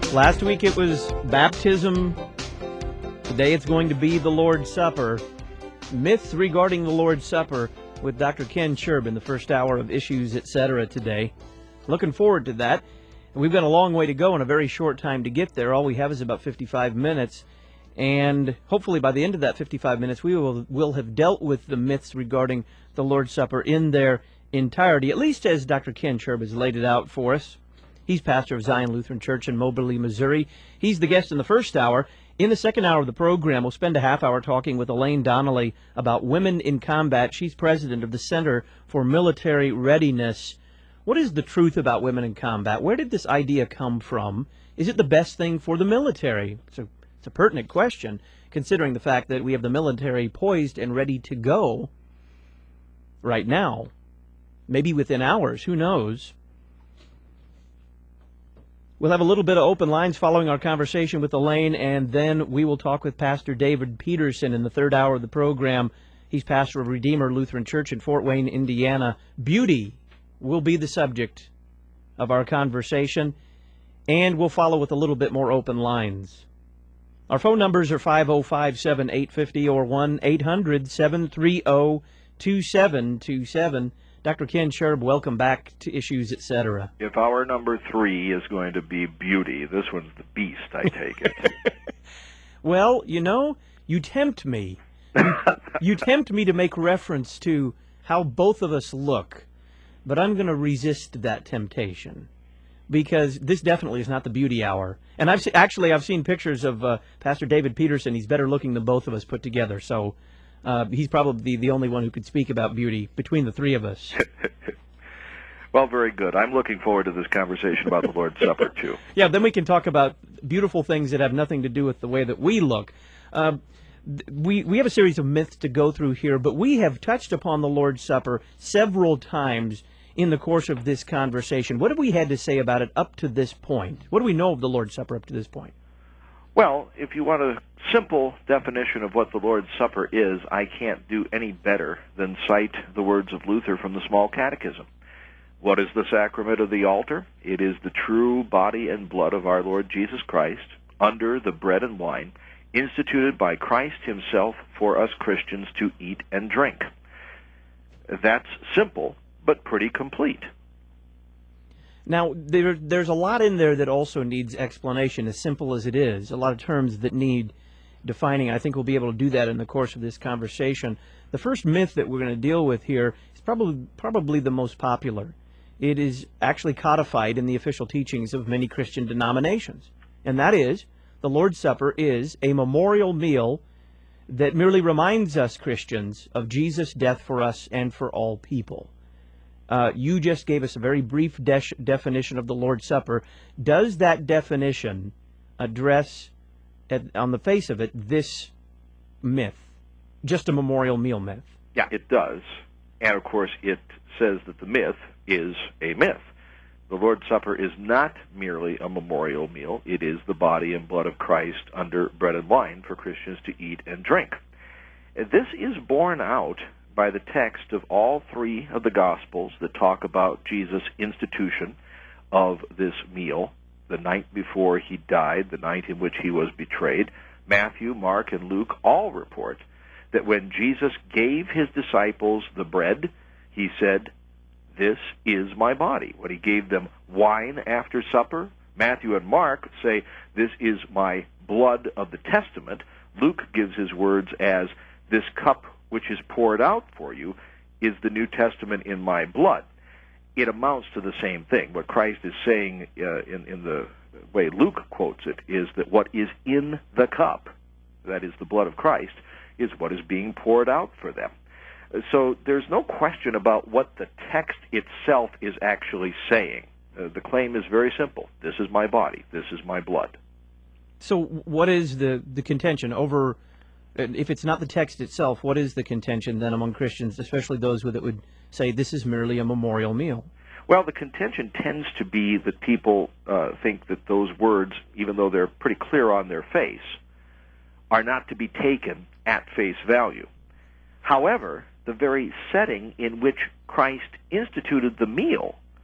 Last week it was baptism. Today it's going to be the Lord's Supper. Myths regarding the Lord's Supper with Dr. Ken Sherb in the first hour of Issues, Etc. today. Looking forward to that. We've got a long way to go and a very short time to get there. All we have is about 55 minutes. And hopefully by the end of that 55 minutes, we will have dealt with the myths regarding the Lord's Supper in their entirety, at least as Dr. Ken Sherb has laid it out for us. He's pastor of Zion Lutheran Church in Moberly, Missouri. He's the guest in the first hour. In the second hour of the program, we'll spend a half hour talking with Elaine Donnelly about women in combat. She's president of the Center for Military Readiness. What is the truth about women in combat? Where did this idea come from? Is it the best thing for the military? It's a pertinent question, considering the fact that we have the military poised and ready to go right now. Maybe within hours, who knows? We'll have a little bit of open lines following our conversation with Elaine, and then we will talk with Pastor David Peterson in the third hour of the program. He's pastor of Redeemer Lutheran Church in Fort Wayne, Indiana. Beauty will be the subject of our conversation, and we'll follow with a little bit more open lines. Our phone numbers are 505-7850 or 1-800-730-2727. Dr. Ken Sherb, welcome back to Issues, Etc. If our number 3 is going to be beauty, this one's the beast, I take it. Well, you tempt me. You tempt me to make reference to how both of us look, but I'm going to resist that temptation because this definitely is not the beauty hour. And I've seen pictures of Pastor David Peterson. He's better looking than both of us put together, so he's probably the only one who could speak about beauty between the three of us. Well, very good. I'm looking forward to this conversation about the Lord's Supper, too. Yeah, then we can talk about beautiful things that have nothing to do with the way that we look. We have a series of myths to go through here, but we have touched upon the Lord's Supper several times in the course of this conversation. What have we had to say about it up to this point? What do we know of the Lord's Supper up to this point? Well, if you want a simple definition of what the Lord's Supper is, I can't do any better than cite the words of Luther from the Small Catechism. What is the sacrament of the altar? It is the true body and blood of our Lord Jesus Christ, under the bread and wine, instituted by Christ himself for us Christians to eat and drink. That's simple, but pretty complete. Now, there's a lot in there that also needs explanation, as simple as it is. A lot of terms that need defining. I think we'll be able to do that in the course of this conversation. The first myth that we're going to deal with here is probably the most popular. It is actually codified in the official teachings of many Christian denominations, and that is the Lord's Supper is a memorial meal that merely reminds us Christians of Jesus' death for us and for all people. You just gave us a very brief definition of the Lord's Supper. Does that definition address, on the face of it, this myth, just a memorial meal myth? Yeah, it does. And, of course, it says that the myth is a myth. The Lord's Supper is not merely a memorial meal. It is the body and blood of Christ under bread and wine for Christians to eat and drink. This is borne out by the text of all 3 of the Gospels that talk about Jesus' institution of this meal, the night before he died, the night in which he was betrayed. Matthew, Mark, and Luke all report that when Jesus gave his disciples the bread, he said, "This is my body." When he gave them wine after supper, Matthew and Mark say, "This is my blood of the testament." Luke gives his words as, "This cup which is poured out for you is the New Testament in my blood." It amounts to the same thing. What Christ is saying in the way Luke quotes it is that what is in the cup, that is the blood of Christ, is what is being poured out for them. So there's no question about what the text itself is actually saying. The claim is very simple. This is my body. This is my blood. So what is the contention over, if it's not the text itself, what is the contention then among Christians, especially those that would say this is merely a memorial meal? Well, the contention tends to be that people think that those words, even though they're pretty clear on their face, are not to be taken at face value. However, the very setting in which Christ instituted the meal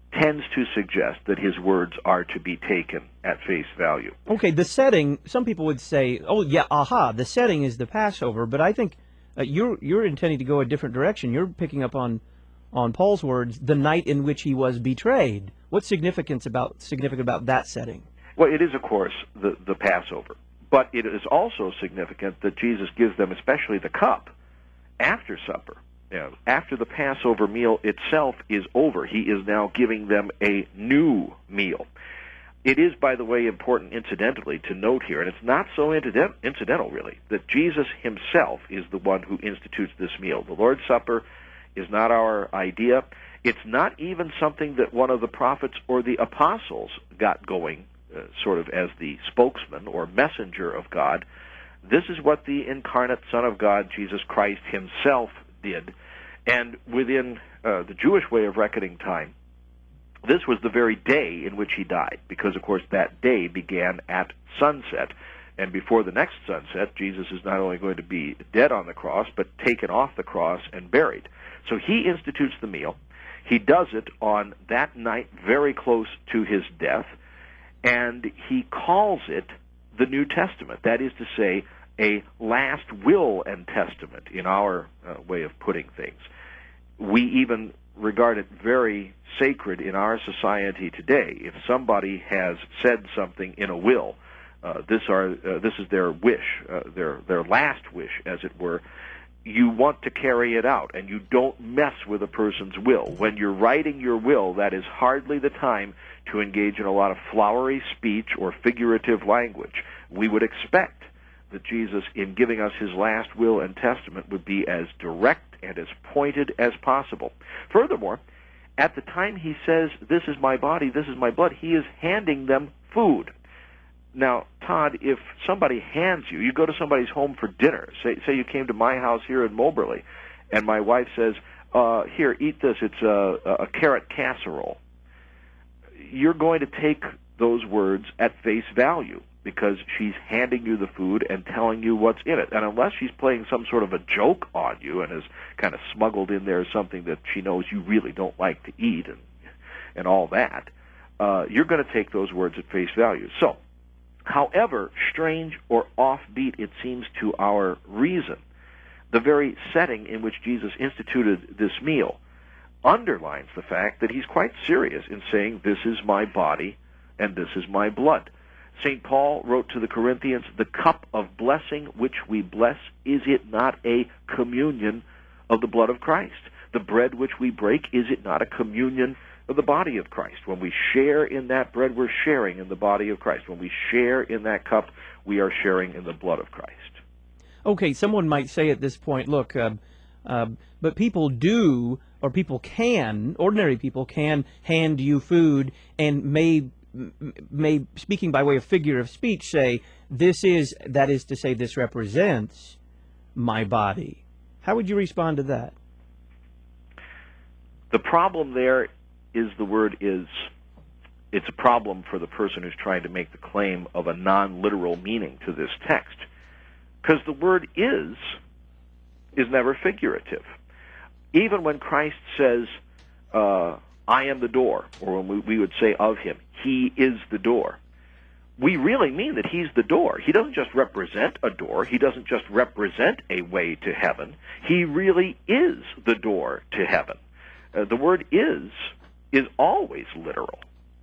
tends to suggest that his words are to be taken at face value. Okay, the setting, some people would say, oh, yeah, the setting is the Passover, but I think you're intending to go a different direction. You're picking up on Paul's words, the night in which he was betrayed. What's significant about that setting? Well, it is, of course, the Passover. But it is also significant that Jesus gives them, especially the cup, after supper. After the Passover meal itself is over, he is now giving them a new meal. It is, by the way, important incidentally to note here, and it's not so incidental really, that Jesus himself is the one who institutes this meal. The Lord's Supper is not our idea. It's not even something that one of the prophets or the apostles got going, sort of as the spokesman or messenger of God. This is what the incarnate Son of God, Jesus Christ himself, did. And within the Jewish way of reckoning time, this was the very day in which he died, because, of course, that day began at sunset. And before the next sunset, Jesus is not only going to be dead on the cross, but taken off the cross and buried. So he institutes the meal. He does it on that night very close to his death, and he calls it the New Testament. That is to say, a last will and testament in our way of putting things. We even regard it very sacred in our society today. If somebody has said something in a will, this is their wish, their last wish, as it were. You want to carry it out, and you don't mess with a person's will. When you're writing your will, that is hardly the time to engage in a lot of flowery speech or figurative language. We would expect that Jesus, in giving us his last will and testament, would be as direct and as pointed as possible. Furthermore, at the time he says, "This is my body, this is my blood," he is handing them food. Now, Todd, if somebody hands you go to somebody's home for dinner, say you came to my house here in Moberly, and my wife says, here, eat this, it's a carrot casserole. You're going to take those words at face value, because she's handing you the food and telling you what's in it. And unless she's playing some sort of a joke on you and has kind of smuggled in there something that she knows you really don't like to eat and all that, you're going to take those words at face value. So, however strange or offbeat it seems to our reason, the very setting in which Jesus instituted this meal underlines the fact that he's quite serious in saying, "This is my body and this is my blood." St. Paul wrote to the Corinthians, "The cup of blessing which we bless, is it not a communion of the blood of Christ? The bread which we break, is it not a communion of the body of Christ?" When we share in that bread, we're sharing in the body of Christ. When we share in that cup, we are sharing in the blood of Christ. Okay, someone might say at this point, look, but people do, or people can, ordinary people can hand you food and may, speaking by way of figure of speech, say, that is to say, this represents my body. How would you respond to that? The problem there is the word is. It's a problem for the person who's trying to make the claim of a non-literal meaning to this text, because the word is never figurative. Even when Christ says, "I am the door," or when we would say of him, "He is the door," we really mean that he's the door. He doesn't just represent a door. He doesn't just represent a way to heaven. He really is the door to heaven. The word is always literal.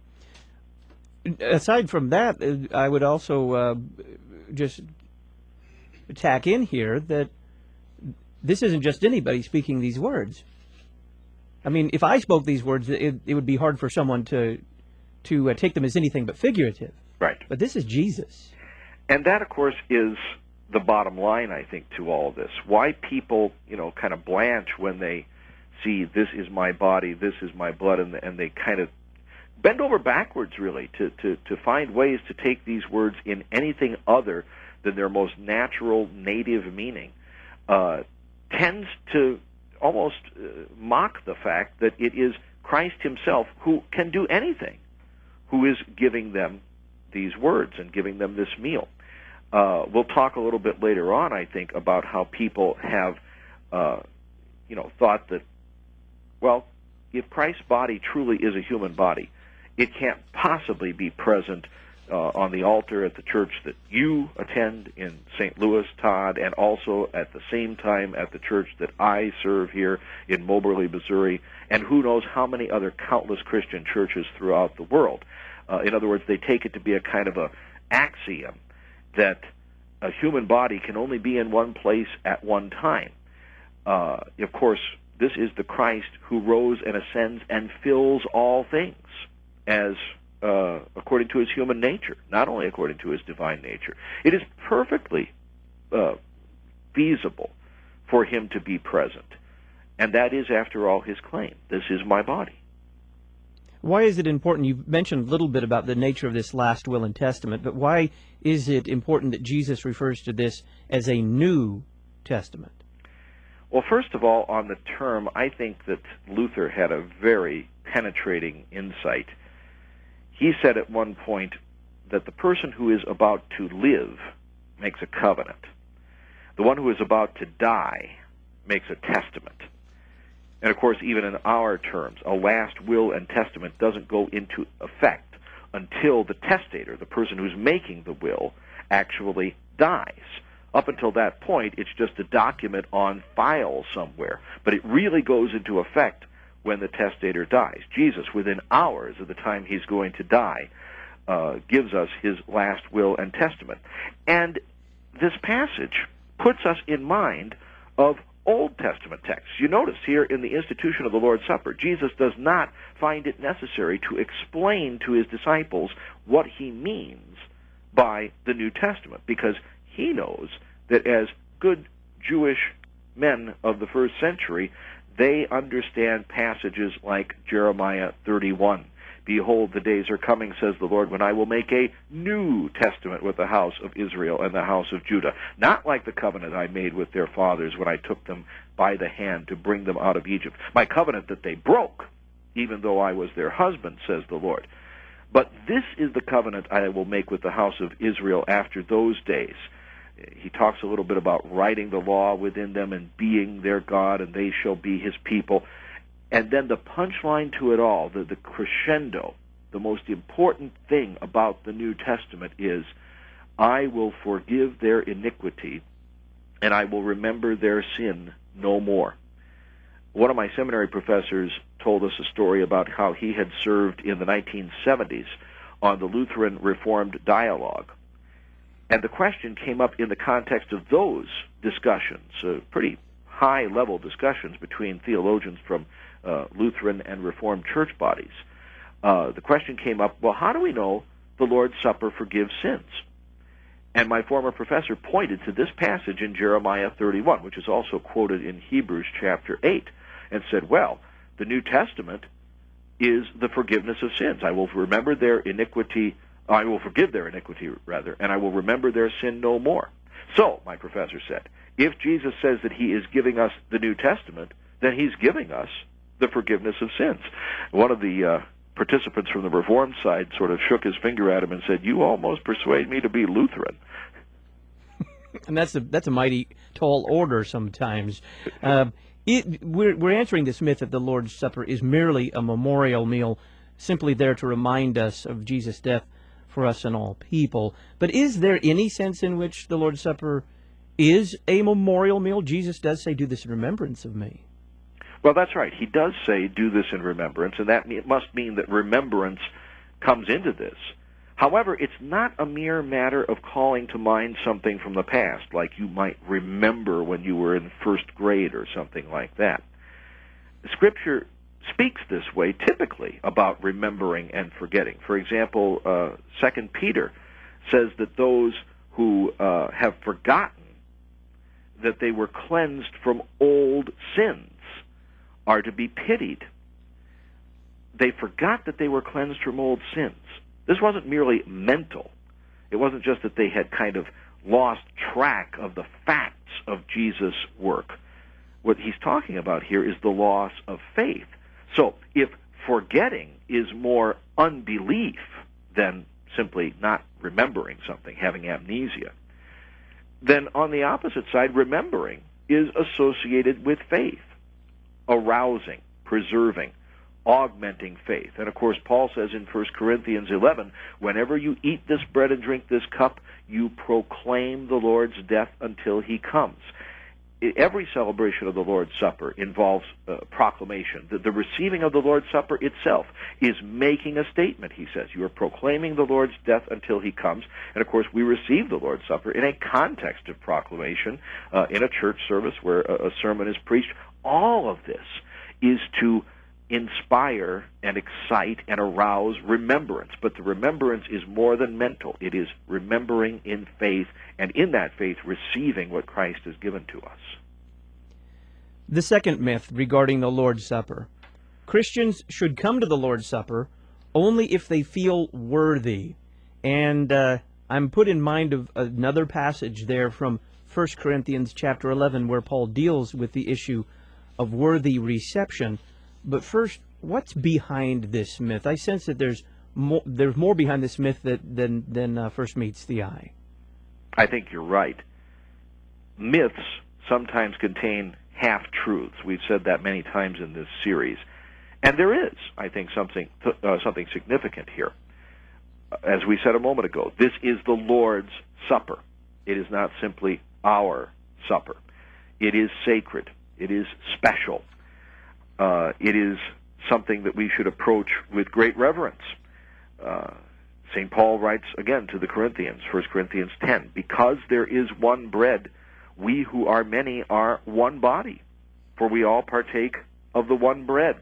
Aside from that, I would also just tack in here that this isn't just anybody speaking these words. I mean, if I spoke these words, it would be hard for someone to take them as anything but figurative. Right. But this is Jesus. And that, of course, is the bottom line, I think, to all of this. Why people, kind of blanch when they see, "This is my body, this is my blood," and they kind of bend over backwards, really, to find ways to take these words in anything other than their most natural, native meaning, tends to almost mock the fact that it is Christ himself, who can do anything, who is giving them these words and giving them this meal. We'll talk a little bit later on, I think, about how people have, thought that, well, if Christ's body truly is a human body, it can't possibly be present on the altar at the church that you attend in St. Louis, Todd, and also at the same time at the church that I serve here in Moberly, Missouri, and who knows how many other countless Christian churches throughout the world. In other words, they take it to be a kind of a axiom that a human body can only be in one place at one time. Of course, this is the Christ who rose and ascends and fills all things as according to his human nature, not only according to his divine nature. It is perfectly feasible for him to be present. And that is, after all, his claim. This is my body. Why is it important? You've mentioned a little bit about the nature of this last will and testament, but why is it important that Jesus refers to this as a New Testament? Well, first of all, on the term, I think that Luther had a very penetrating insight. He said at one point that the person who is about to live makes a covenant. The one who is about to die makes a testament. And of course, even in our terms, a last will and testament doesn't go into effect until the testator, the person who's making the will, actually dies. Up until that point, it's just a document on file somewhere. But it really goes into effect when the testator dies. Jesus, within hours of the time he's going to die, gives us his last will and testament. And this passage puts us in mind of Old Testament texts. You notice here in the institution of the Lord's Supper, Jesus does not find it necessary to explain to his disciples what he means by the New Testament, because he knows that as good Jewish men of the first century, they understand passages like Jeremiah 31. Behold, the days are coming, says the Lord, when I will make a new testament with the house of Israel and the house of Judah. Not like the covenant I made with their fathers when I took them by the hand to bring them out of Egypt. My covenant that they broke, even though I was their husband, says the Lord. But this is the covenant I will make with the house of Israel after those days. He talks a little bit about writing the law within them and being their God, and they shall be his people. And then the punchline to it all, the crescendo, the most important thing about the New Testament is, I will forgive their iniquity, and I will remember their sin no more. One of my seminary professors told us a story about how he had served in the 1970s on the Lutheran Reformed Dialogue. And the question came up in the context of those discussions, pretty high-level discussions between theologians from Lutheran and Reformed church bodies. The question came up, well, how do we know the Lord's Supper forgives sins? And my former professor pointed to this passage in Jeremiah 31, which is also quoted in Hebrews chapter 8, and said, well, the New Testament is the forgiveness of sins. I will remember their iniquity, I will forgive their iniquity, rather, and I will remember their sin no more. So, my professor said, if Jesus says that he is giving us the New Testament, then he's giving us the forgiveness of sins. One of the participants from the Reformed side sort of shook his finger at him and said, you almost persuade me to be Lutheran. And that's a mighty tall order sometimes. We're answering this myth that the Lord's Supper is merely a memorial meal, simply there to remind us of Jesus' death for us and all people. But is there any sense in which the Lord's Supper is a memorial meal? Jesus does say, do this in remembrance of me. Well, that's right. He does say, do this in remembrance, and that must mean that remembrance comes into this. However, it's not a mere matter of calling to mind something from the past, like you might remember when you were in first grade or something like that. Scripture speaks this way typically about remembering and forgetting. For example, 2 Peter says that those who have forgotten that they were cleansed from old sins are to be pitied. They forgot that they were cleansed from old sins. This wasn't merely mental. It wasn't just that they had kind of lost track of the facts of Jesus' work. What he's talking about here is the loss of faith. So if forgetting is more unbelief than simply not remembering something, having amnesia, then on the opposite side, remembering is associated with faith, arousing, preserving, augmenting faith. And of course, Paul says in 1 Corinthians 11, whenever you eat this bread and drink this cup, you proclaim the Lord's death until he comes. Every celebration of the Lord's Supper involves proclamation. The receiving of the Lord's Supper itself is making a statement, he says. You are proclaiming the Lord's death until he comes. And, of course, we receive the Lord's Supper in a context of proclamation, in a church service where a sermon is preached. All of this is to inspire and excite and arouse remembrance. But the remembrance is more than mental. It is remembering in faith, and in that faith receiving what Christ has given to us. The second myth regarding the Lord's Supper. Christians should come to the Lord's Supper only if they feel worthy. And I'm put in mind of another passage there from 1 Corinthians chapter 11 where Paul deals with the issue of worthy reception. But first, what's behind this myth? I sense that there's more behind this myth than first meets the eye. I think you're right. Myths sometimes contain half-truths. We've said that many times in this series. And there is, I think, something significant here. As we said a moment ago, this is the Lord's Supper. It is not simply our supper. It is sacred. It is special. It is something that we should approach with great reverence. St. Paul writes again to the Corinthians, 1 Corinthians 10, because there is one bread, we who are many are one body, for we all partake of the one bread.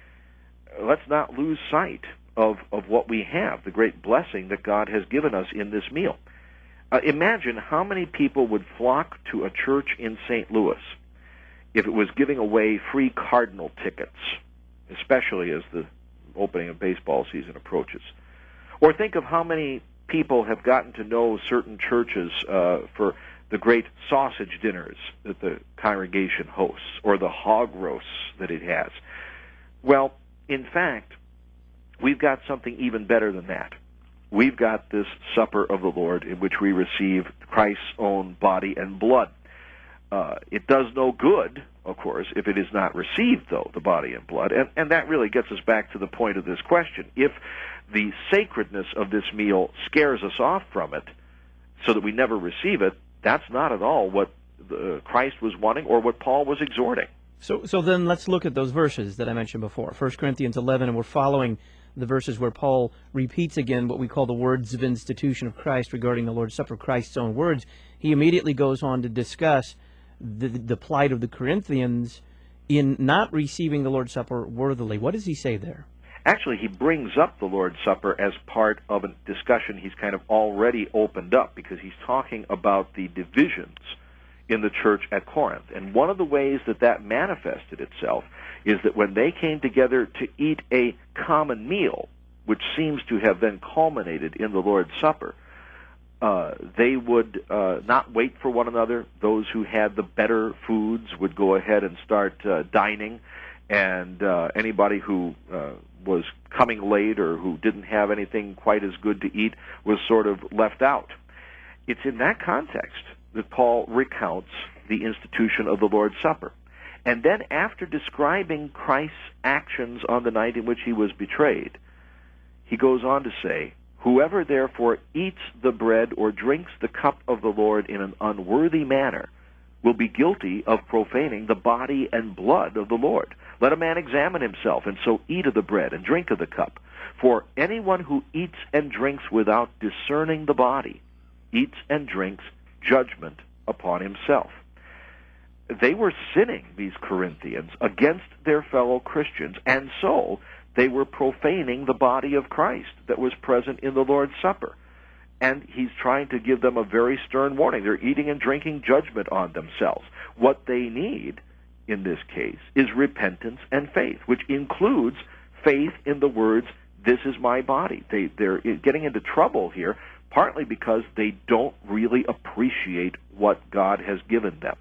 Let's not lose sight of what we have, the great blessing that God has given us in this meal. Imagine how many people would flock to a church in St. Louis if it was giving away free Cardinal tickets, especially as the opening of baseball season approaches. Or think of how many people have gotten to know certain churches for the great sausage dinners that the congregation hosts, or the hog roasts that it has. Well, in fact, we've got something even better than that. We've got this supper of the Lord in which we receive Christ's own body and blood. It does no good, of course, if it is not received, though, the body and blood. And that really gets us back to the point of this question. If the sacredness of this meal scares us off from it so that we never receive it, that's not at all what Christ was wanting or what Paul was exhorting. So then let's look at those verses that I mentioned before, 1 Corinthians 11, and we're following the verses where Paul repeats again what we call the words of institution of Christ regarding the Lord's Supper, Christ's own words. He immediately goes on to discuss the plight of the Corinthians in not receiving the Lord's Supper worthily. What does he say there? Actually, he brings up the Lord's Supper as part of a discussion he's kind of already opened up, because he's talking about the divisions in the church at Corinth. And one of the ways that manifested itself is that when they came together to eat a common meal, which seems to have then culminated in the Lord's Supper, they would not wait for one another. Those who had the better foods would go ahead and start dining, and anybody who was coming late or who didn't have anything quite as good to eat was sort of left out. It's in that context that Paul recounts the institution of the Lord's Supper. And then after describing Christ's actions on the night in which he was betrayed, he goes on to say, whoever therefore eats the bread or drinks the cup of the Lord in an unworthy manner will be guilty of profaning the body and blood of the Lord. Let a man examine himself, and so eat of the bread and drink of the cup. For anyone who eats and drinks without discerning the body eats and drinks judgment upon himself. They were sinning, these Corinthians, against their fellow Christians, and so they were profaning the body of Christ that was present in the Lord's Supper. And he's trying to give them a very stern warning. They're eating and drinking judgment on themselves. What they need, in this case, is repentance and faith, which includes faith in the words, this is my body. They're getting into trouble here, partly because they don't really appreciate what God has given them.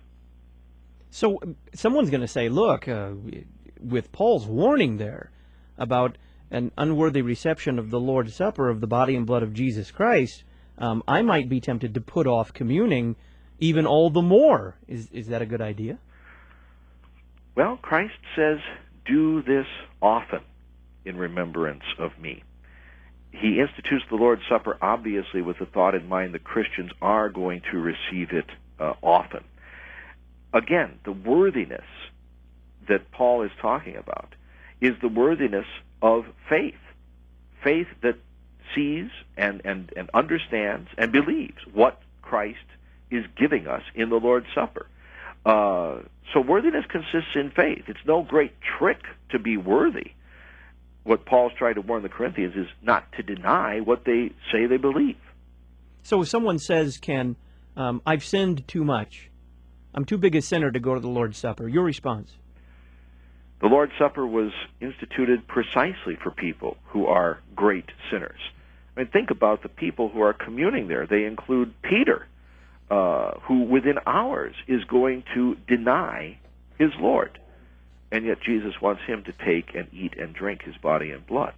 So someone's going to say, look, with Paul's warning there about an unworthy reception of the Lord's Supper, of the body and blood of Jesus Christ, I might be tempted to put off communing even all the more. Is that a good idea? Well, Christ says, do this often. in remembrance of me. He institutes the Lord's Supper obviously with the thought in mind that Christians are going to receive it often. Again, the worthiness that Paul is talking about is the worthiness of faith. Faith that sees and understands and believes what Christ is giving us in the Lord's Supper. So worthiness consists in faith. It's no great trick to be worthy. What Paul's trying to warn the Corinthians is not to deny what they say they believe. So if someone says, Ken, I've sinned too much, I'm too big a sinner to go to the Lord's Supper, your response? The Lord's Supper was instituted precisely for people who are great sinners. I mean, think about the people who are communing there. They include Peter, who within hours is going to deny his Lord. And yet Jesus wants him to take and eat and drink his body and blood.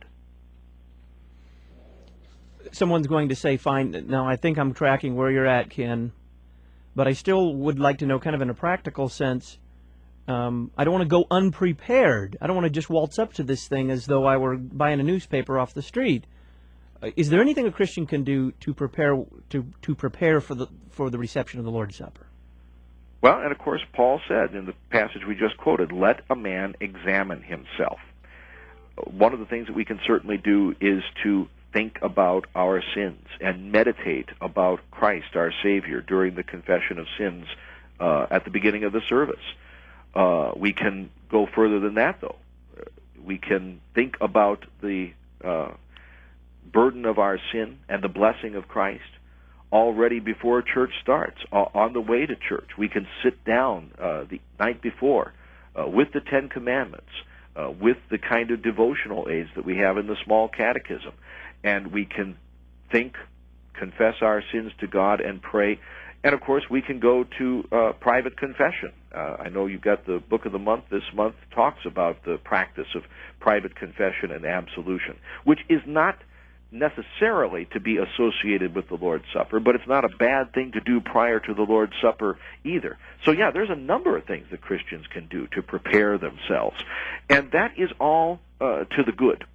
Someone's going to say, fine, now I think I'm tracking where you're at, Ken, but I still would like to know, kind of in a practical sense, I don't want to go unprepared. I don't want to just waltz up to this thing as though I were buying a newspaper off the street. Is there anything a Christian can do to prepare for the reception of the Lord's Supper? Well, and of course, Paul said in the passage we just quoted, let a man examine himself. One of the things that we can certainly do is to think about our sins and meditate about Christ, our Savior, during the confession of sins at the beginning of the service. We can go further than that, though. We can think about the burden of our sin and the blessing of Christ already before church starts, on the way to church. We can sit down the night before with the Ten Commandments, with the kind of devotional aids that we have in the small catechism, and we can think, confess our sins to God, and pray. And, of course, we can go to private confession. I know you've got the Book of the Month this month talks about the practice of private confession and absolution, which is not necessarily to be associated with the Lord's Supper, but it's not a bad thing to do prior to the Lord's Supper either. So, yeah, there's a number of things that Christians can do to prepare themselves, and that is all to the good.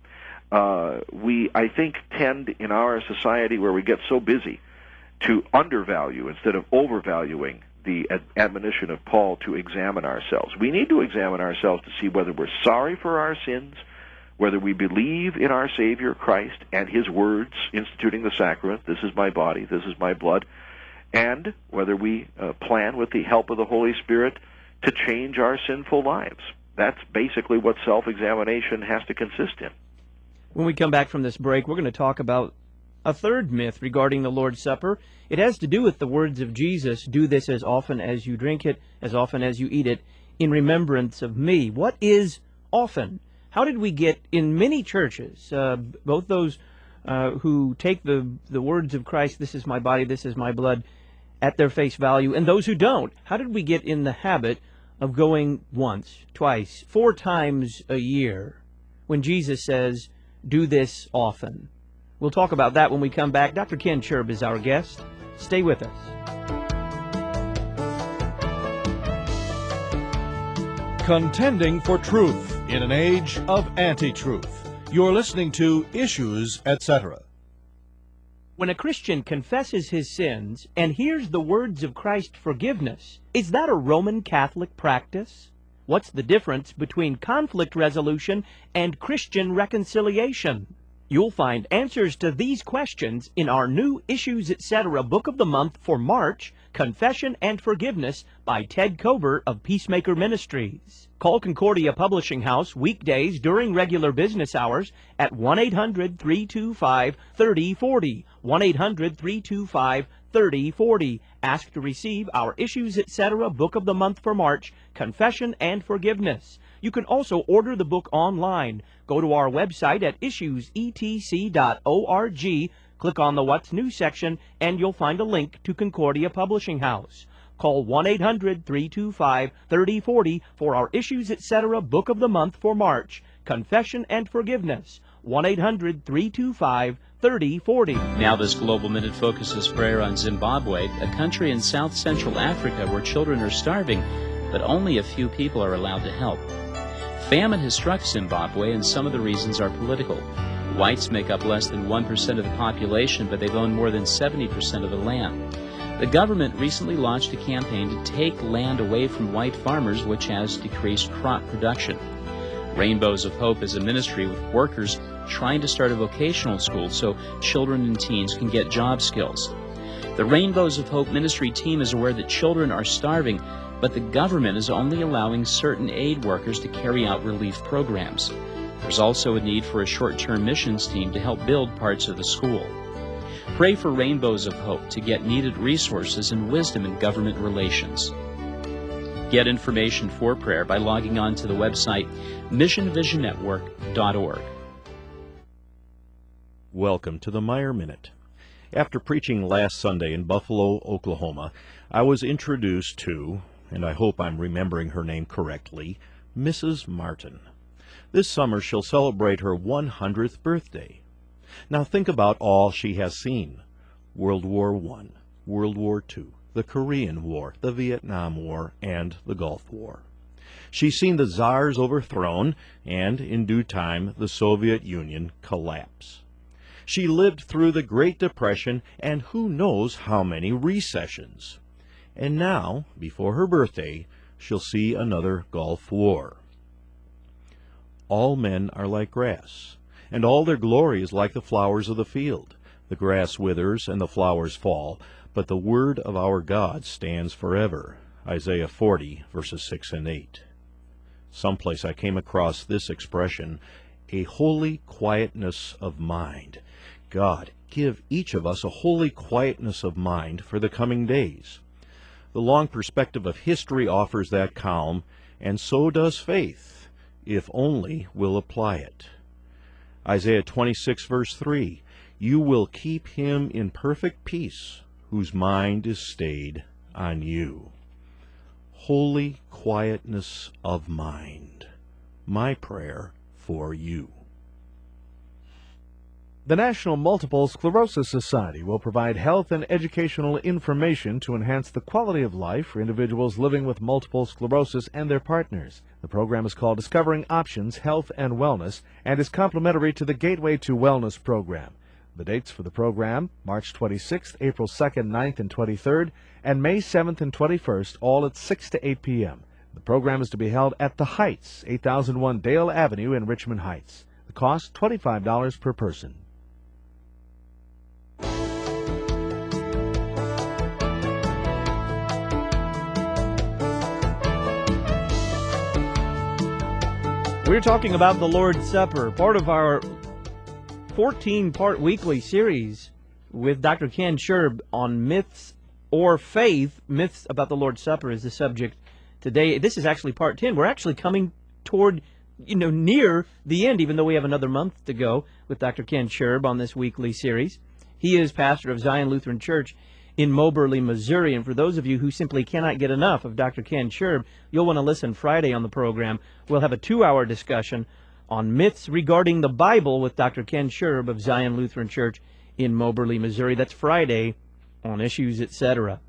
We, I think, tend in our society where we get so busy to undervalue instead of overvaluing the admonition of Paul to examine ourselves. We need to examine ourselves to see whether we're sorry for our sins, whether we believe in our Savior Christ and His words instituting the sacrament, this is my body, this is my blood, and whether we plan with the help of the Holy Spirit to change our sinful lives. That's basically what self-examination has to consist in. When we come back from this break, we're going to talk about a third myth regarding the Lord's Supper. It has to do with the words of Jesus, do this as often as you drink it, as often as you eat it, in remembrance of me. What is often? How did we get in many churches, both those who take the words of Christ, this is my body, this is my blood, at their face value, and those who don't? How did we get in the habit of going once, twice, 4 times a year when Jesus says, do this often? We'll talk about that when we come back. Dr. Ken Chirb is our guest. Stay with us. Contending for truth in an age of anti-truth. You're listening to Issues, Etc. When a Christian confesses his sins and hears the words of Christ's forgiveness, is that a Roman Catholic practice? What's the difference between conflict resolution and Christian reconciliation? You'll find answers to these questions in our new Issues, Etc. Book of the Month for March, Confession and Forgiveness by Ted Kober of Peacemaker Ministries. Call Concordia Publishing House weekdays during regular business hours at 1-800-325-3040, 1-800-325-3040. Ask to receive our Issues, Etc. Book of the Month for March, Confession and Forgiveness. You can also order the book online. Go to our website at issuesetc.org, click on the What's New section, and you'll find a link to Concordia Publishing House. Call 1-800-325-3040 for our Issues, Etc. Book of the Month for March, Confession and Forgiveness, 1-800-325-3040. Now this Global Minute focuses prayer on Zimbabwe, a country in South Central Africa where children are starving, but only a few people are allowed to help. Famine has struck Zimbabwe, and some of the reasons are political. Whites make up less than 1% of the population, but they've owned more than 70% of the land. The government recently launched a campaign to take land away from white farmers, which has decreased crop production. Rainbows of Hope is a ministry with workers trying to start a vocational school so children and teens can get job skills. The Rainbows of Hope ministry team is aware that children are starving, but the government is only allowing certain aid workers to carry out relief programs. There's also a need for a short-term missions team to help build parts of the school. Pray for Rainbows of Hope to get needed resources and wisdom in government relations. Get information for prayer by logging on to the website missionvisionnetwork.org. Welcome to the Meyer Minute. After preaching last Sunday in Buffalo, Oklahoma, I was introduced to, and I hope I'm remembering her name correctly, Mrs. Martin. This summer she'll celebrate her 100th birthday. Now think about all she has seen. World War I, World War II, the Korean War, the Vietnam War, and the Gulf War. She's seen the czars overthrown and, in due time, the Soviet Union collapse. She lived through the Great Depression and who knows how many recessions. And now, before her birthday, she'll see another Gulf War. All men are like grass, and all their glory is like the flowers of the field. The grass withers and the flowers fall, but the word of our God stands forever. Isaiah 40, verses 6 and 8. Someplace I came across this expression, a holy quietness of mind. God, give each of us a holy quietness of mind for the coming days. The long perspective of history offers that calm, and so does faith, if only we'll apply it. Isaiah 26, verse 3, you will keep him in perfect peace, whose mind is stayed on you. Holy quietness of mind. My prayer for you. The National Multiple Sclerosis Society will provide health and educational information to enhance the quality of life for individuals living with multiple sclerosis and their partners. The program is called Discovering Options, Health and Wellness and is complementary to the Gateway to Wellness program. The dates for the program, March 26th, April 2nd, 9th, and 23rd, and May 7th and 21st, all at 6 to 8 p.m. The program is to be held at The Heights, 8001 Dale Avenue in Richmond Heights. The cost, $25 per person. We're talking about the Lord's Supper, part of our 14-part weekly series with Dr. Ken Sherb on myths or faith. Myths about the Lord's Supper is the subject today. This is actually part 10. We're actually coming toward, near the end, even though we have another month to go with Dr. Ken Sherb on this weekly series. He is pastor of Zion Lutheran Church in Moberly, Missouri. And for those of you who simply cannot get enough of Dr. Ken Sherb, you'll want to listen Friday on the program. We'll have a 2-hour discussion on myths regarding the Bible with Dr. Ken Sherb of Zion Lutheran Church in Moberly, Missouri. That's Friday on Issues, Etc.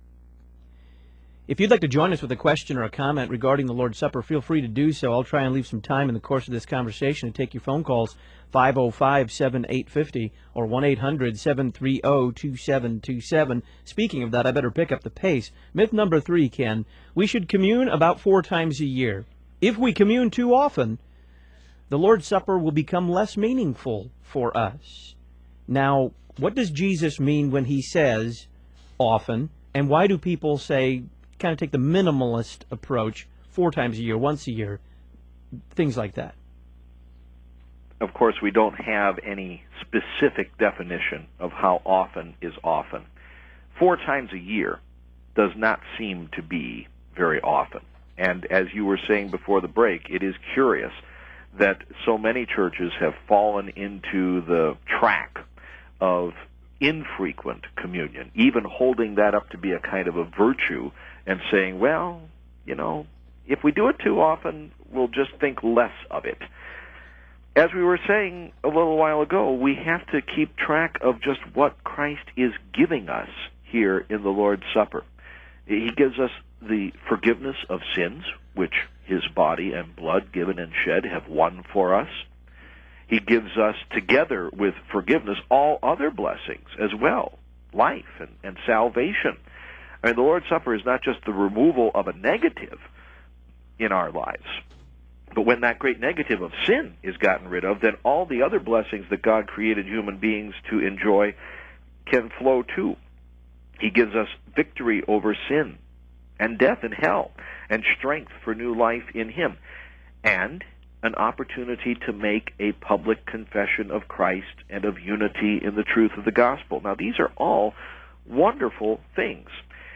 If you'd like to join us with a question or a comment regarding the Lord's Supper, feel free to do so. I'll try and leave some time in the course of this conversation to take your phone calls, 505-7850 or 1-800-730-2727. Speaking of that, I better pick up the pace. Myth number 3, Ken. We should commune about 4 times a year. If we commune too often, the Lord's Supper will become less meaningful for us. Now, what does Jesus mean when he says often, and why do people say, kind of take the minimalist approach, 4 times a year, once a year, things like that? Of course, we don't have any specific definition of how often is often. 4 times a year does not seem to be very often. And as you were saying before the break, it is curious that so many churches have fallen into the track of infrequent communion, even holding that up to be a kind of a virtue and saying, well, if we do it too often, we'll just think less of it. As we were saying a little while ago, we have to keep track of just what Christ is giving us here in the Lord's Supper. He gives us the forgiveness of sins, which his body and blood given and shed have won for us. He gives us, together with forgiveness, all other blessings as well, life and salvation. I mean, the Lord's Supper is not just the removal of a negative in our lives, but when that great negative of sin is gotten rid of, then all the other blessings that God created human beings to enjoy can flow too. He gives us victory over sin and death and hell, and strength for new life in him, and an opportunity to make a public confession of Christ and of unity in the truth of the gospel. Now, these are all wonderful things.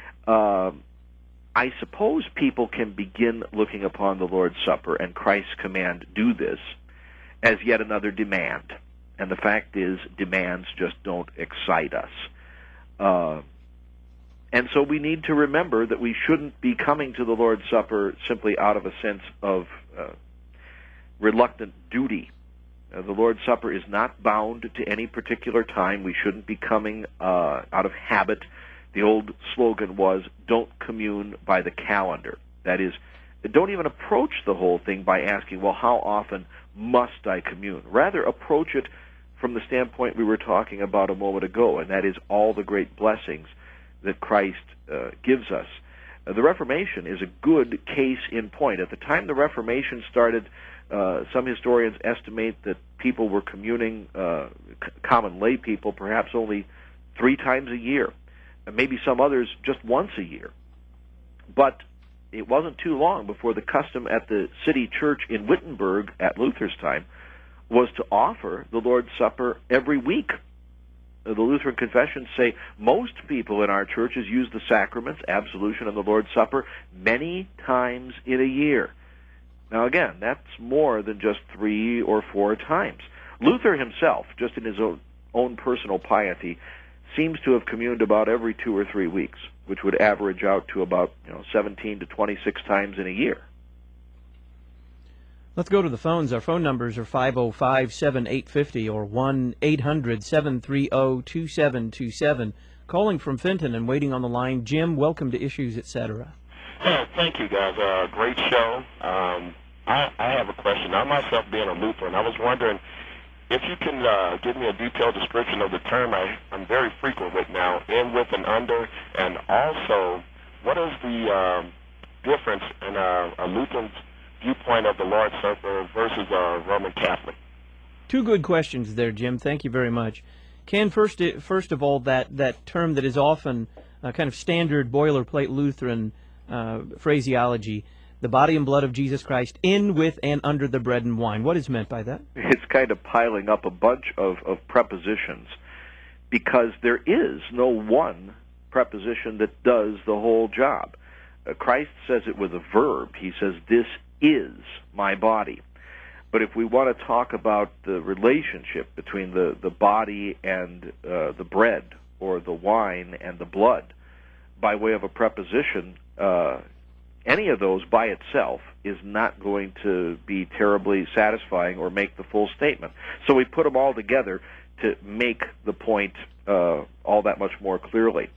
I suppose people can begin looking upon the Lord's Supper and Christ's command, do this, as yet another demand. And the fact is, demands just don't excite us. And so we need to remember that we shouldn't be coming to the Lord's Supper simply out of a sense of reluctant duty. The Lord's Supper is not bound to any particular time. We shouldn't be coming out of habit. The old slogan was, don't commune by the calendar. That is, don't even approach the whole thing by asking, well, how often must I commune? Rather, approach it from the standpoint we were talking about a moment ago, and that is all the great blessings that Christ gives us. The Reformation is a good case in point. At the time the Reformation started, some historians estimate that people were communing, common lay people, perhaps only 3 times a year, and maybe some others just once a year. But it wasn't too long before the custom at the city church in Wittenberg at Luther's time was to offer the Lord's Supper every week. The Lutheran confessions say most people in our churches use the sacraments, absolution, and the Lord's Supper many times in a year. Now again, that's more than just 3 or 4 times. Luther himself, just in his own personal piety, seems to have communed about every 2 or 3 weeks, which would average out to about 17 to 26 times in a year. Let's go to the phones. Our phone numbers are 505-7850 or 1-800-730-2727. Calling from Fenton and waiting on the line. Jim, welcome to Issues, Etc. Thank you, guys. Great show. I have a question. I myself being a Lutheran, I was wondering if you can give me a detailed description of the term I'm very frequent with now, in, with, and under, and also what is the difference in a Lutheran's viewpoint of the Lord's Supper versus a Roman Catholic? 2 good questions there, Jim. Thank you very much. Ken, first of all, that term that is often kind of standard boilerplate Lutheran phraseology, the body and blood of Jesus Christ, in, with, and under the bread and wine. What is meant by that? It's kind of piling up a bunch of prepositions, because there is no one preposition that does the whole job. Christ says it with a verb. He says, this is my body. But if we want to talk about the relationship between the body and the bread, or the wine and the blood, by way of a preposition, any of those by itself is not going to be terribly satisfying or make the full statement. So we put them all together to make the point all that much more clearly.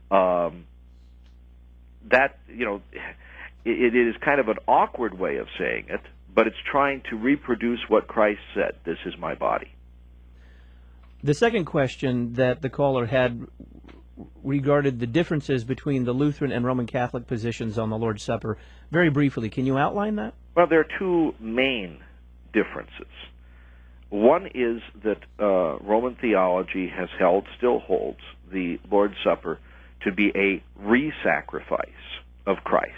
It is kind of an awkward way of saying it, but it's trying to reproduce what Christ said, this is my body. The second question that the caller had regarded the differences between the Lutheran and Roman Catholic positions on the Lord's Supper. Very briefly, can you outline that? Well, there are 2 main differences. One is that Roman theology has held, still holds, the Lord's Supper to be a re-sacrifice of Christ.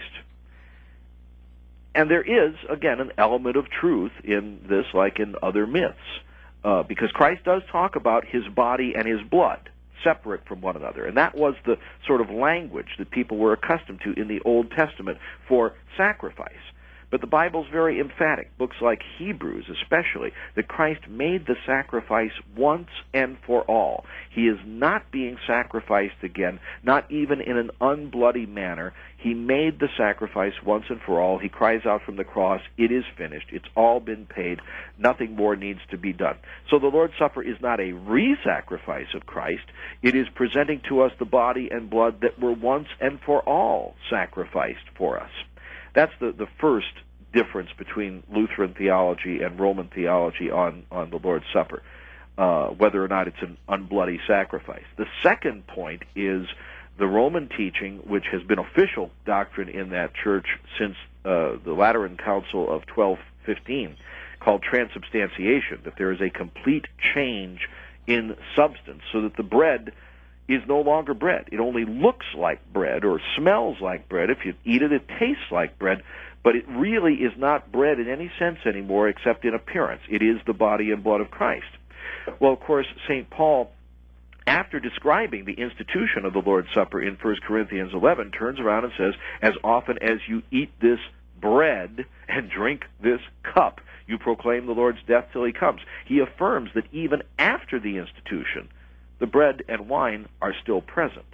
And there is, again, an element of truth in this, like in other myths, because Christ does talk about his body and his blood separate from one another. And that was the sort of language that people were accustomed to in the Old Testament for sacrifice. But the Bible's very emphatic, books like Hebrews especially, that Christ made the sacrifice once and for all. He is not being sacrificed again, not even in an unbloody manner. He made the sacrifice once and for all. He cries out from the cross, it is finished. It's all been paid. Nothing more needs to be done. So the Lord's Supper is not a re-sacrifice of Christ. It is presenting to us the body and blood that were once and for all sacrificed for us. That's the first difference between Lutheran theology and Roman theology on the Lord's Supper, whether or not it's an unbloody sacrifice. The second point is the Roman teaching, which has been official doctrine in that church since the Lateran Council of 1215, called transubstantiation, that there is a complete change in substance, so that the bread is no longer bread. It only looks like bread or smells like bread. If you eat it, it tastes like bread, but it really is not bread in any sense anymore except in appearance. It is the body and blood of Christ. Well, of course, St. Paul, after describing the institution of the Lord's Supper in 1 Corinthians 11, turns around and says, as often as you eat this bread and drink this cup, you proclaim the Lord's death till he comes. He affirms that even after the institution, the bread and wine are still present.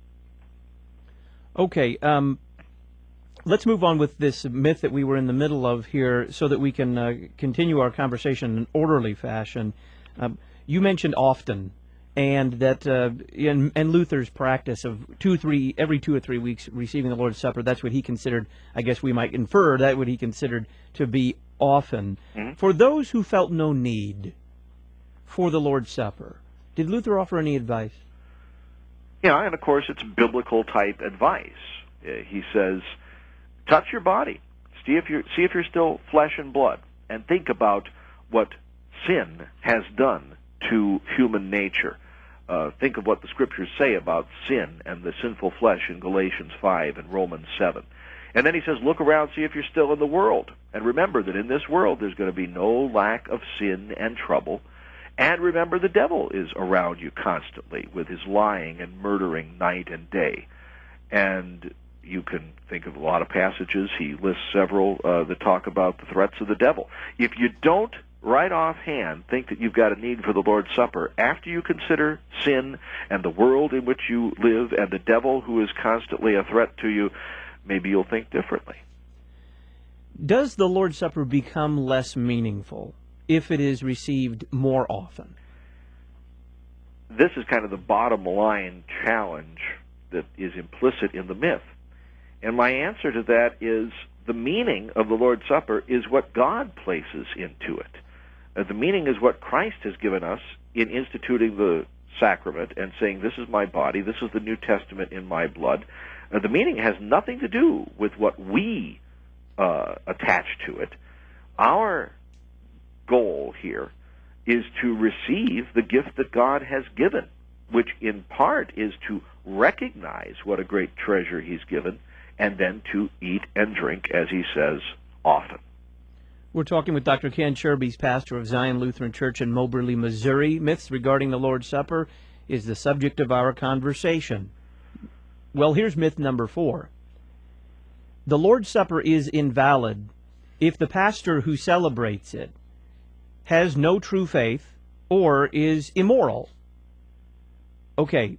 Okay, let's move on with this myth that we were in the middle of here so that we can continue our conversation in an orderly fashion. You mentioned often, and that in Luther's practice of every 2 or 3 weeks receiving the Lord's Supper, that's what he considered, I guess we might infer, that what he considered to be often. Mm-hmm. For those who felt no need for the Lord's Supper, did Luther offer any advice? Yeah, and of course it's biblical type advice. He says, touch your body, see if you're still flesh and blood, and think about what sin has done to human nature. Think of what the Scriptures say about sin and the sinful flesh in Galatians 5 and Romans 7. And then he says, look around, see if you're still in the world. And remember that in this world there's going to be no lack of sin and trouble. And remember, the devil is around you constantly with his lying and murdering night and day. And you can think of a lot of passages. He lists several that talk about the threats of the devil. If you don't right offhand think that you've got a need for the Lord's Supper, after you consider sin and the world in which you live and the devil who is constantly a threat to you, maybe you'll think differently. Does the Lord's Supper become less meaningful if it is received more often? This is kind of the bottom line challenge that is implicit in the myth. And my answer to that is the meaning of the Lord's Supper is what God places into it. The meaning is what Christ has given us in instituting the sacrament and saying, this is my body, this is the New Testament in my blood. The meaning has nothing to do with what we attach to it. Our goal here is to receive the gift that God has given, which in part is to recognize what a great treasure he's given, and then to eat and drink, as he says, often. We're talking with Dr. Ken Sherby, pastor of Zion Lutheran Church in Moberly, Missouri. Myths regarding the Lord's Supper is the subject of our conversation. Well, here's myth number 4. The Lord's Supper is invalid if the pastor who celebrates it has no true faith or is immoral. Okay,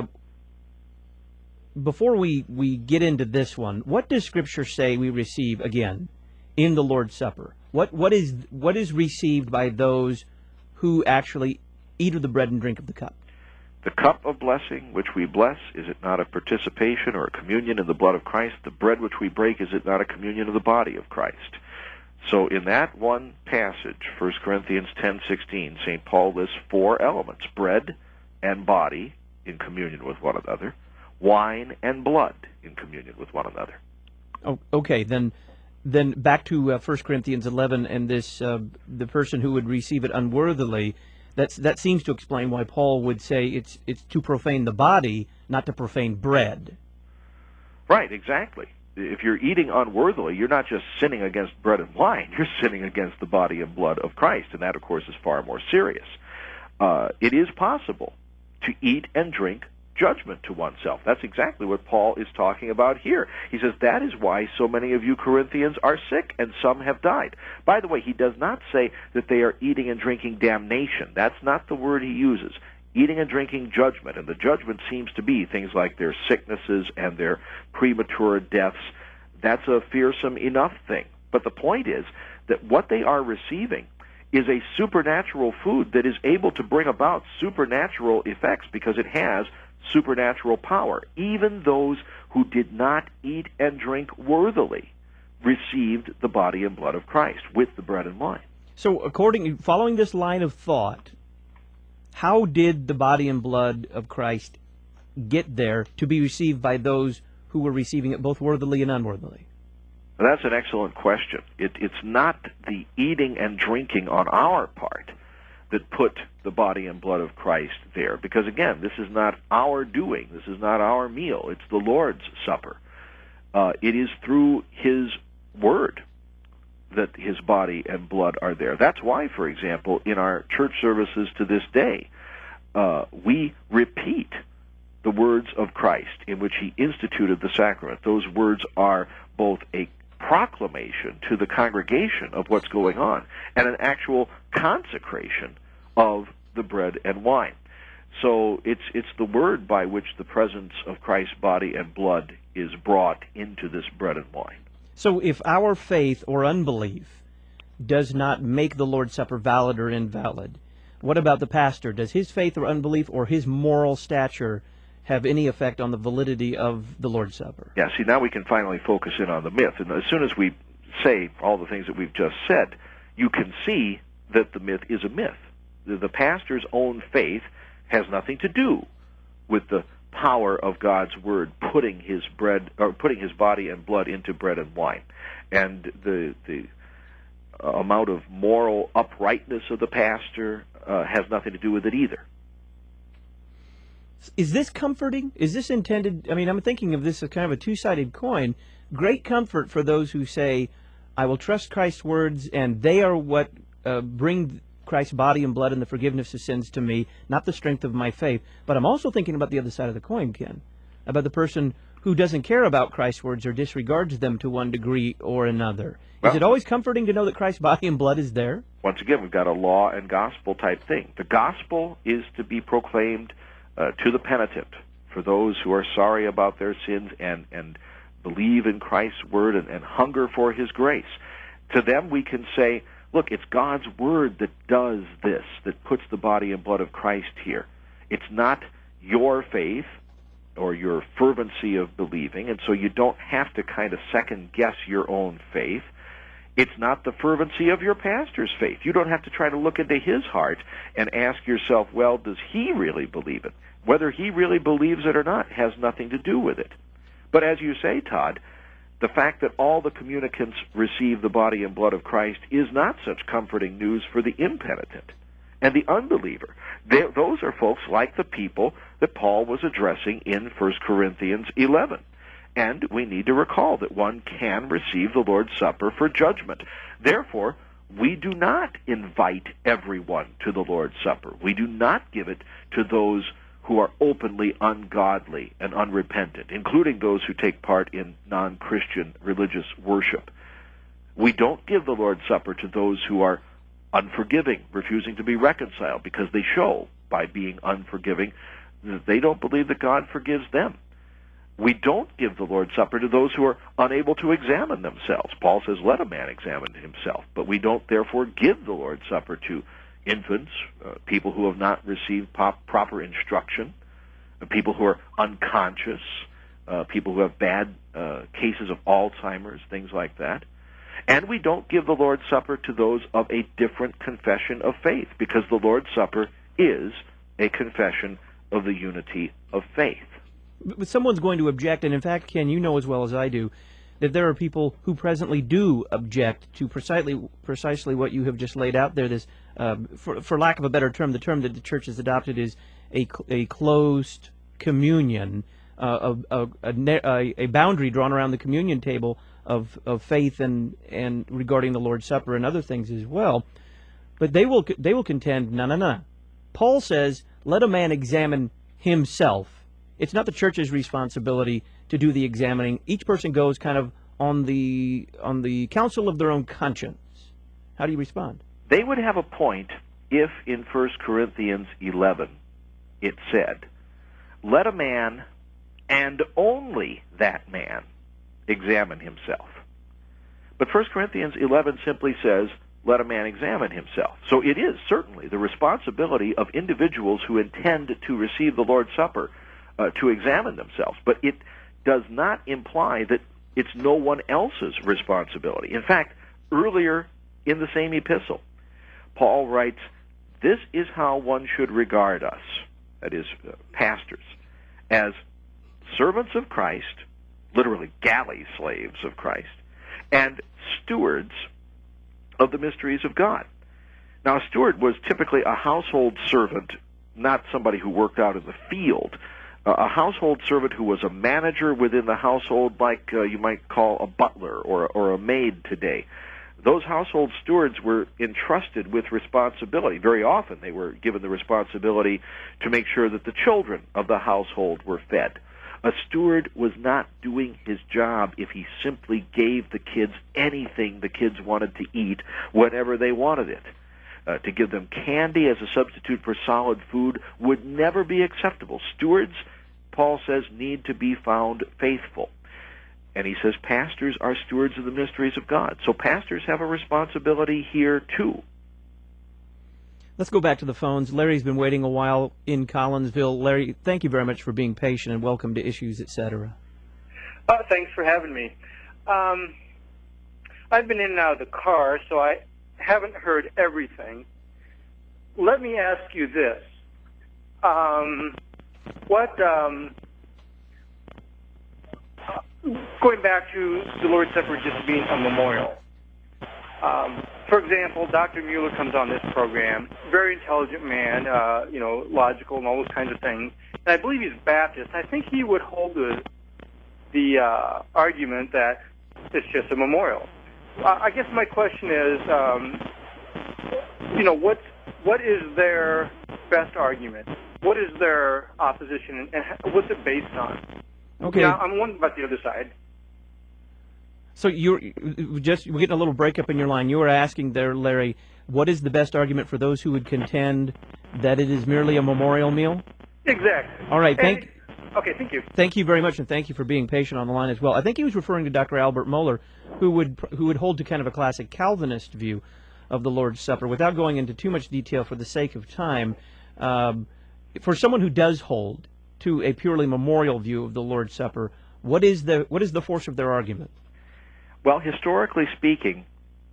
before we get into this one, what does Scripture say we receive, again, in the Lord's Supper? What is received by those who actually eat of the bread and drink of the cup? The cup of blessing which we bless, is it not a participation or a communion in the blood of Christ? The bread which we break, is it not a communion of the body of Christ? So in that one passage, 1 Corinthians 10:16, St. Paul lists 4 elements: bread and body in communion with one another, wine and blood in communion with one another. Oh, okay, then back to 1 Corinthians 11 and this the person who would receive it unworthily. That seems to explain why Paul would say it's to profane the body, not to profane bread. Right, exactly. If you're eating unworthily, you're not just sinning against bread and wine, you're sinning against the body and blood of Christ, and that, of course, is far more serious. It is possible to eat and drink judgment to oneself. That's exactly what Paul is talking about here. He says that is why so many of you Corinthians are sick and some have died. By the way, he does not say that they are eating and drinking damnation. That's not the word he uses. Eating and drinking judgment, and the judgment seems to be things like their sicknesses and their premature deaths. That's a fearsome enough thing. But the point is that what they are receiving is a supernatural food that is able to bring about supernatural effects because it has supernatural power. Even those who did not eat and drink worthily, received the body and blood of Christ with the bread and wine. So following this line of thought, how did the body and blood of Christ get there to be received by those who were receiving it both worthily and unworthily? Well, that's an excellent question. It's not the eating and drinking on our part that put the body and blood of Christ there, because again, this is not our doing. This is not our meal. It's the Lord's Supper. It is through His Word that His body and blood are there. That's why, for example, in our church services to this day, we repeat the words of Christ in which He instituted the sacrament. Those words are both a proclamation to the congregation of what's going on and an actual consecration of the bread and wine. So it's the word by which the presence of Christ's body and blood is brought into this bread and wine. So if our faith or unbelief does not make the Lord's Supper valid or invalid, what about the pastor? Does his faith or unbelief or his moral stature have any effect on the validity of the Lord's Supper? Yeah, see, now we can finally focus in on the myth. And as soon as we say all the things that we've just said, you can see that the myth is a myth. The pastor's own faith has nothing to do with the power of God's Word putting his body and blood into bread and wine. And the amount of moral uprightness of the pastor has nothing to do with it either. Is this comforting? Is this intended? I mean, I'm thinking of this as kind of a two-sided coin. Great comfort for those who say, I will trust Christ's words, and they are what bring Christ's body and blood and the forgiveness of sins to me, not the strength of my faith. But I'm also thinking about the other side of the coin, Ken, about the person who doesn't care about Christ's words or disregards them to one degree or another. Well, is it always comforting to know that Christ's body and blood is there? Once again, we've got a law and gospel type thing. The gospel is to be proclaimed to the penitent, for those who are sorry about their sins and believe in Christ's word and hunger for His grace. To them we can say, look, it's God's word that does this, that puts the body and blood of Christ here. It's not your faith or your fervency of believing, and so you don't have to kind of second-guess your own faith. It's not the fervency of your pastor's faith. You don't have to try to look into his heart and ask yourself, well, does he really believe it? Whether he really believes it or not has nothing to do with it. But as you say, Todd, the fact that all the communicants receive the body and blood of Christ is not such comforting news for the impenitent and the unbeliever. Those are folks like the people that Paul was addressing in 1 Corinthians 11. And we need to recall that one can receive the Lord's Supper for judgment. Therefore, we do not invite everyone to the Lord's Supper. We do not give it to those who are openly ungodly and unrepentant, including those who take part in non-Christian religious worship. We don't give the Lord's Supper to those who are unforgiving, refusing to be reconciled, because they show, by being unforgiving, that they don't believe that God forgives them. We don't give the Lord's Supper to those who are unable to examine themselves. Paul says, let a man examine himself. But we don't, therefore, give the Lord's Supper to infants, people who have not received proper instruction, people who are unconscious, people who have bad cases of Alzheimer's, things like that. And we don't give the Lord's Supper to those of a different confession of faith, because the Lord's Supper is a confession of the unity of faith. But someone's going to object, and in fact, Ken, you know as well as I do, that there are people who presently do object to precisely what you have just laid out there. This, for lack of a better term, the term that the Church has adopted is a closed communion, a boundary drawn around the communion table of faith and regarding the Lord's Supper and other things as well. But they will contend, no. Paul says, let a man examine himself. It's not the Church's responsibility to do the examining. Each person goes kind of on the counsel of their own conscience. How do you respond? They would have a point if in 1 Corinthians 11 it said, let a man, and only that man, examine himself. But 1 Corinthians 11 simply says, let a man examine himself. So it is certainly the responsibility of individuals who intend to receive the Lord's Supper to examine themselves. But it does not imply that It's no one else's responsibility. In fact, earlier in the same epistle, Paul writes, "This is how one should regard us," that is, pastors, "as servants of Christ," literally galley slaves of Christ, "and stewards of the mysteries of God." Now, a steward was typically a household servant, not somebody who worked out in the field. A household servant who was a manager within the household, like you might call a butler or a maid today. Those household stewards were entrusted with responsibility. Very often they were given the responsibility to make sure that the children of the household were fed. A steward was not doing his job if he simply gave the kids anything the kids wanted to eat whenever they wanted it. To give them candy as a substitute for solid food would never be acceptable. Stewards, Paul says, need to be found faithful. And he says pastors are stewards of the mysteries of God. So pastors have a responsibility here too. Let's go back to the phones. Larry's been waiting a while in Collinsville. Larry, thank you very much for being patient, and welcome to Issues, Etc. Thanks for having me. I've been in and out of the car, so I haven't heard everything. Let me ask you this. Going back to the Lord's Supper just being a memorial. For example, Dr. Mueller comes on this program, very intelligent man, logical and all those kinds of things. And I believe he's Baptist. I think he would hold the argument that it's just a memorial. I guess my question is, what is their best argument? What is their opposition, and what's it based on? Okay. Yeah, I'm wondering about the other side. So we're getting a little breakup in your line. You were asking there, Larry, what is the best argument for those who would contend that it is merely a memorial meal? Exactly. All right. Okay, thank you. Thank you very much, and thank you for being patient on the line as well. I think he was referring to Dr. Albert Mohler, who would hold to kind of a classic Calvinist view of the Lord's Supper. Without going into too much detail for the sake of time, for someone who does hold to a purely memorial view of the Lord's Supper, what is the force of their argument? Well, historically speaking,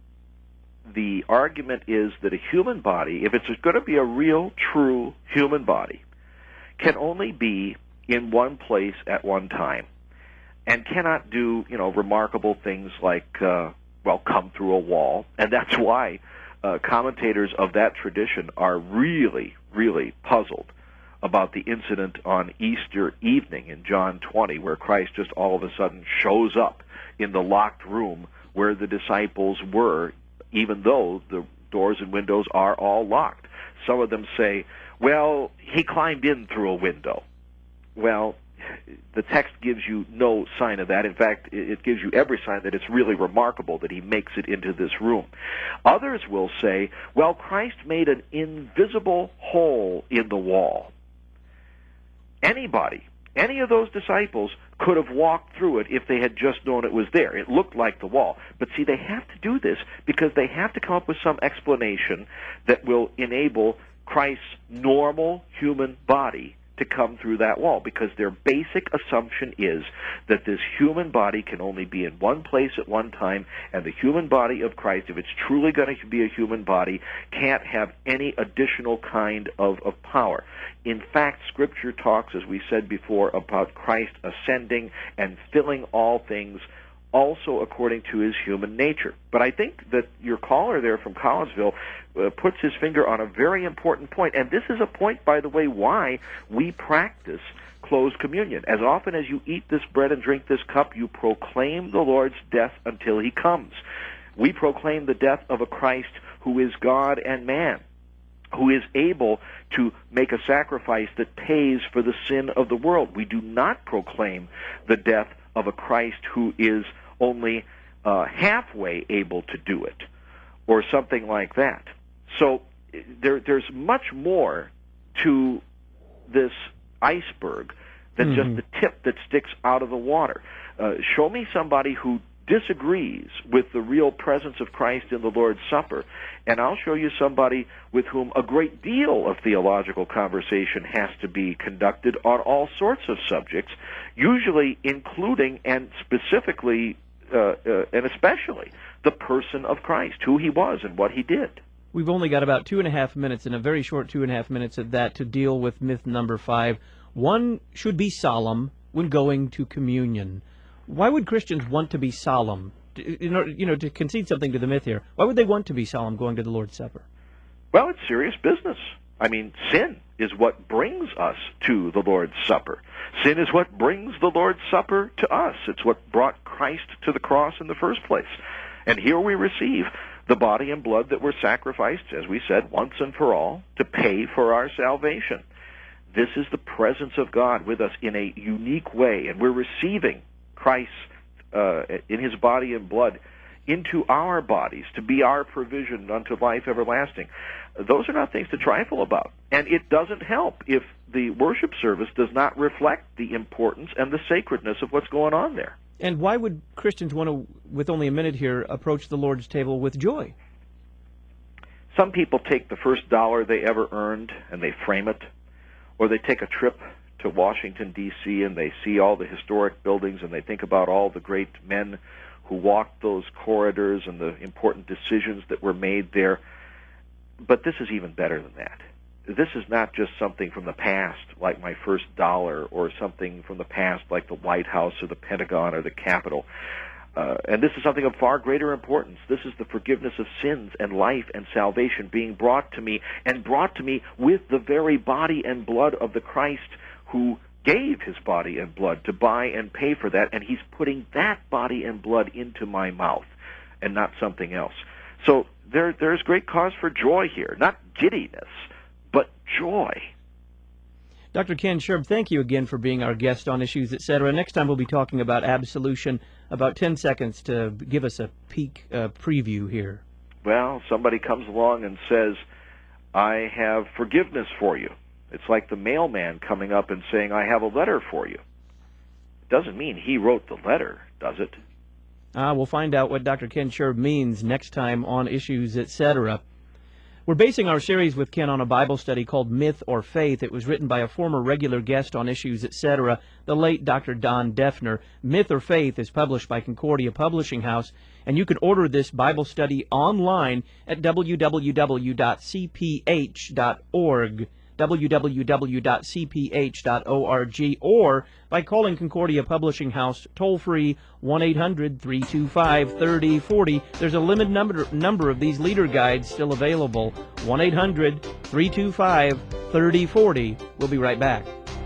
the argument is that a human body, if it's going to be a real, true human body, can only be in one place at one time, and cannot do, remarkable things like, come through a wall. And that's why commentators of that tradition are really, really puzzled about the incident on Easter evening in John 20, where Christ just all of a sudden shows up in the locked room where the disciples were, even though the doors and windows are all locked. Some of them say, well, he climbed in through a window. Well, the text gives you no sign of that. In fact, it gives you every sign that it's really remarkable that he makes it into this room. Others will say, well, Christ made an invisible hole in the wall. Anybody, any of those disciples could have walked through it if they had just known it was there. It looked like the wall. But see, they have to do this because they have to come up with some explanation that will enable Christ's normal human body to come through that wall, because their basic assumption is that this human body can only be in one place at one time, and the human body of Christ, if it's truly going to be a human body, can't have any additional kind of power. In fact, Scripture talks, as we said before, about Christ ascending and filling all things, also according to his human nature. But I think that your caller there from Collinsville puts his finger on a very important point, and this is a point, by the way, why we practice closed communion. As often as you eat this bread and drink this cup, you proclaim the Lord's death until he comes. We proclaim the death of a Christ who is God and man, who is able to make a sacrifice that pays for the sin of the world. We do not proclaim the death of a Christ who is only halfway able to do it, or something like that. So there's much more to this iceberg than just the tip that sticks out of the water. Show me somebody who disagrees with the real presence of Christ in the Lord's Supper, and I'll show you somebody with whom a great deal of theological conversation has to be conducted on all sorts of subjects, usually including and specifically and especially the person of Christ, who he was and what he did. We've only got about 2.5 minutes, and a very short 2.5 minutes at that, to deal with myth number 5. One should be solemn when going to communion. Why would Christians want to be solemn? To concede something to the myth here, why would they want to be solemn going to the Lord's Supper? Well, it's serious business. I mean, sin is what brings us to the Lord's Supper. Sin is what brings the Lord's Supper to us. It's what brought Christ to the cross in the first place. And here we receive the body and blood that were sacrificed, as we said, once and for all, to pay for our salvation. This is the presence of God with us in a unique way, and we're receiving Christ in his body and blood into our bodies to be our provision unto life everlasting. Those are not things to trifle about. And it doesn't help if the worship service does not reflect the importance and the sacredness of what's going on there. And why would Christians want to, with only a minute here, approach the Lord's table with joy? Some people take the first dollar they ever earned and they frame it, or they take a trip to Washington, D.C., and they see all the historic buildings and they think about all the great men who walked those corridors and the important decisions that were made there. But this is even better than that. This is not just something from the past, like my first dollar, or something from the past, like the White House or the Pentagon or the Capitol. And this is something of far greater importance. This is the forgiveness of sins and life and salvation being brought to me, and brought to me with the very body and blood of the Christ who gave his body and blood to buy and pay for that, and he's putting that body and blood into my mouth and not something else. So there's great cause for joy here, not giddiness, but joy. Dr. Ken Sherb, thank you again for being our guest on Issues, Etc. Next time we'll be talking about absolution. About 10 seconds to give us a peek preview here. Well, somebody comes along and says, I have forgiveness for you. It's like the mailman coming up and saying, I have a letter for you. It doesn't mean he wrote the letter, does it? We'll find out what Dr. Ken Sherb means next time on Issues, Etc. We're basing our series with Ken on a Bible study called Myth or Faith. It was written by a former regular guest on Issues, Etc., the late Dr. Don Defner. Myth or Faith is published by Concordia Publishing House, and you can order this Bible study online at www.cph.org. www.cph.org, or by calling Concordia Publishing House toll-free 1-800-325-3040. There's a limited number of these leader guides still available. 1-800-325-3040. We'll be right back.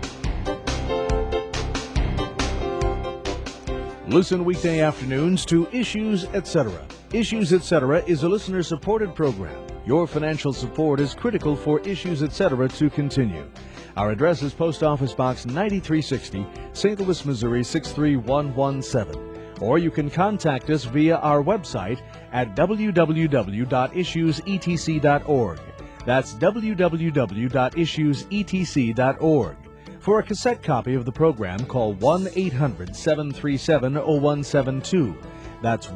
Listen weekday afternoons to Issues, Etc. Issues, Etc. is a listener-supported program. Your financial support is critical for Issues, Etc. to continue. Our address is Post Office Box 9360, St. Louis, Missouri 63117. Or you can contact us via our website at www.issuesetc.org. That's www.issuesetc.org. For a cassette copy of the program, call 1-800-737-0172. That's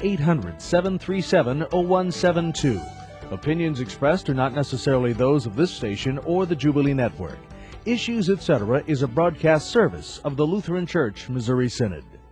1-800-737-0172. Opinions expressed are not necessarily those of this station or the Jubilee Network. Issues, Etc. is a broadcast service of the Lutheran Church Missouri Synod.